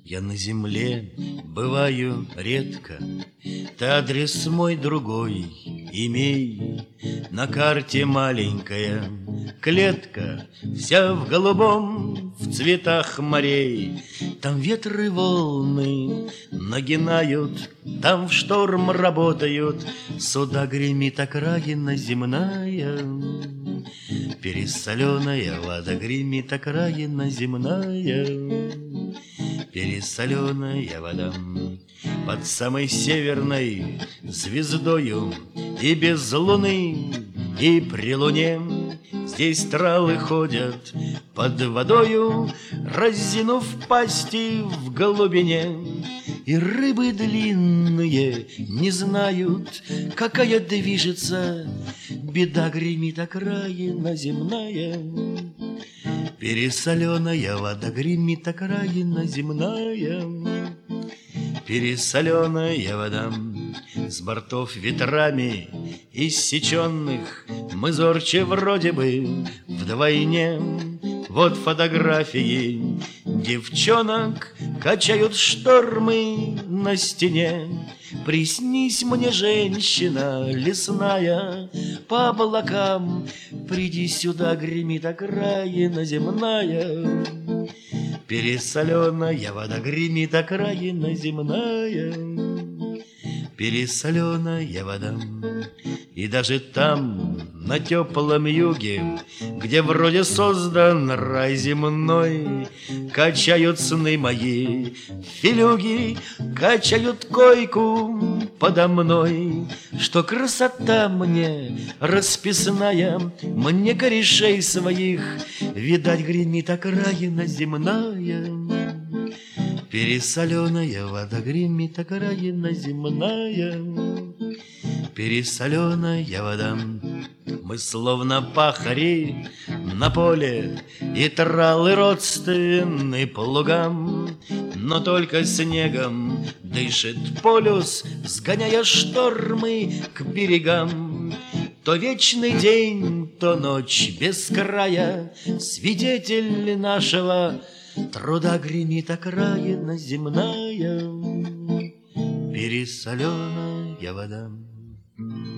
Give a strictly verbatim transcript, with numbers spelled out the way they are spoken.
Я на земле бываю редко, ты адрес мой другой имей. На карте маленькая клетка, вся в голубом, в цветах морей. Там ветры волны нагинают, там в шторм работают суда, гремит окраина земная. Пересоленая вода гремит окраина земная. Пересоленая вода под самой северной звездою, и без луны, и при луне здесь тралы ходят под водою, разинув пасти в глубине. И рыбы длинные не знают, какая движется беда, гремит окраина земная. Пересоленая вода гремит окраина земная. Пересоленая вода с бортов ветрами иссеченных, мы зорче вроде бы вдвойне. Вот фотографии девчонок качают штормы на стене. Приснись мне, женщина лесная, по облакам приди сюда, гремит окраина земная. Пересоленая вода гремит окраина земная. Пересоленая вода. И даже там, на теплом юге, где вроде создан рай земной, качают сны мои филюги, качают койку подо мной. Что красота мне расписная, мне корешей своих видать, гремит окраина земная. Пересоленая вода гремит окраина земная. Пересоленая вода. Мы словно пахари на поле, и тралы родственны плугам, но только снегом дышит полюс, сгоняя штормы к берегам. То вечный день, то ночь без края, свидетель нашего труда, гремит окраина земная. Пересоленая вода.